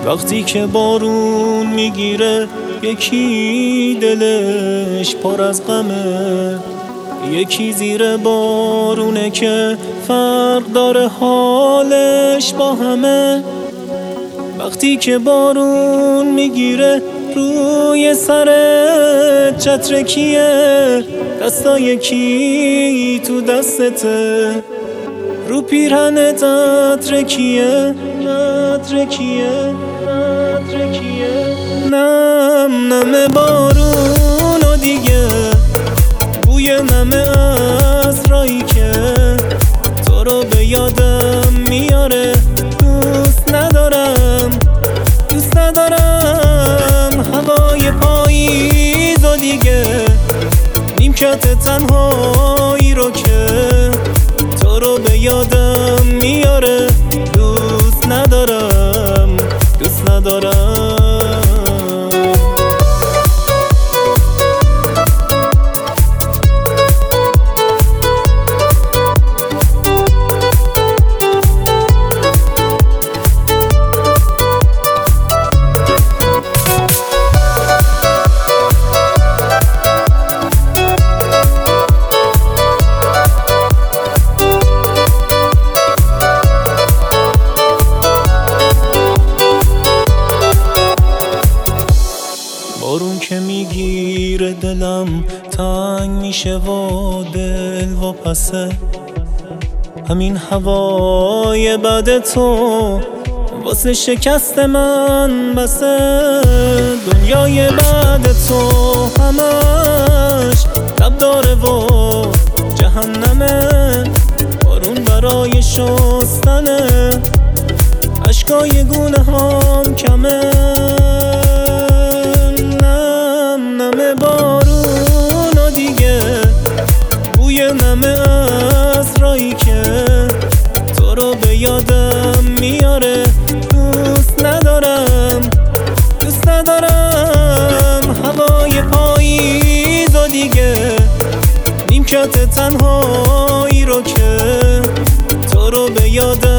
وقتی که بارون میگیره یکی دلش پر از غمه، یکی زیر بارونه که فرق داره حالش با همه. وقتی که بارون میگیره روی سرت چتر کیه؟ دستای کی تو دستته؟ رو پیرهنت عطر کیه؟ عطر کیه؟ عطر کیه؟ نم نم بارون و دیگه بوی نم عصرایی که تو رو به یادم میاره. دوست ندارم هوای پاییز و دیگه نیمکت تنهایی رو که تو رو به یادم میاره. دوست ندارم بارون که میگیره دلم تنگ میشه و دل واپسه. همین هوای بد تو واسه شکست من بسه. دنیای بعد تو همش لب داره و جهنمه. بارون برای شستنه اشکای گونه هم کمه. بارون و دیگه بوی نم عصرایی که تو رو به یادم میاره. دوست ندارم هوای پاییز و دیگه نیمکت تنهایی رو که تو رو به یادم